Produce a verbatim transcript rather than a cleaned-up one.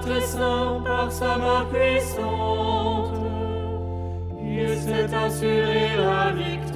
notre sang par sa main puissante. Il s'est assuré la victoire.